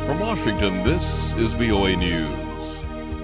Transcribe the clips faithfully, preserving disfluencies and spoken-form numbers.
From Washington, this is V O A News.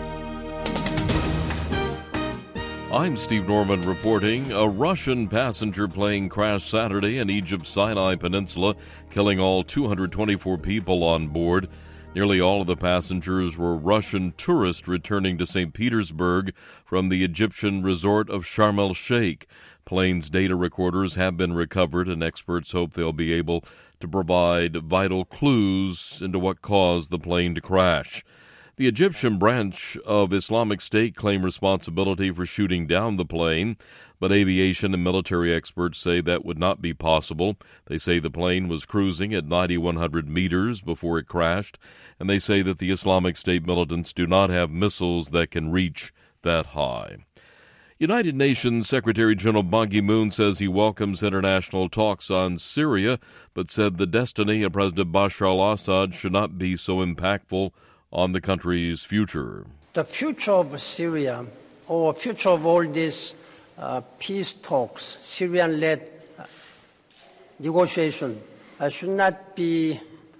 I'm Steve Norman reporting. A Russian passenger plane crashed Saturday in Egypt's Sinai Peninsula, killing all two hundred twenty-four people on board. Nearly all of the passengers were Russian tourists returning to Saint Petersburg from the Egyptian resort of Sharm el-Sheikh. Plane's data recorders have been recovered, and experts hope they'll be able to provide vital clues into what caused the plane to crash. The Egyptian branch of Islamic State claimed responsibility for shooting down the plane, but aviation and military experts say that would not be possible. They say the plane was cruising at nine thousand one hundred meters before it crashed, and they say that the Islamic State militants do not have missiles that can reach that high. United Nations Secretary General Ban Ki-moon says he welcomes international talks on Syria, but said the destiny of President Bashar al-Assad should not be so impactful on the country's future. The future of Syria, or future of all these uh, peace talks, Syrian-led uh, negotiation, uh, should not be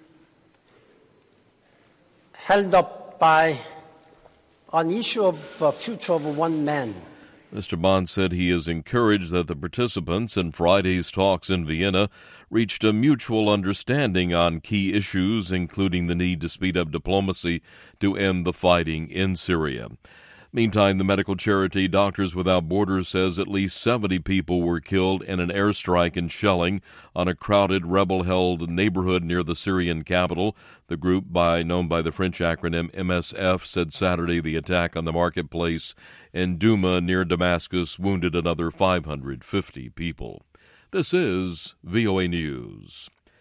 held up by an issue of the uh, future of one man. Mister Ban said he is encouraged that the participants in Friday's talks in Vienna reached a mutual understanding on key issues, including the need to speed up diplomacy to end the fighting in Syria. Meantime, the medical charity Doctors Without Borders says at least seventy people were killed in an airstrike and shelling on a crowded rebel-held neighborhood near the Syrian capital. The group, by known by the French acronym M S F, said Saturday the attack on the marketplace in Douma near Damascus wounded another five hundred fifty people. This is V O A News.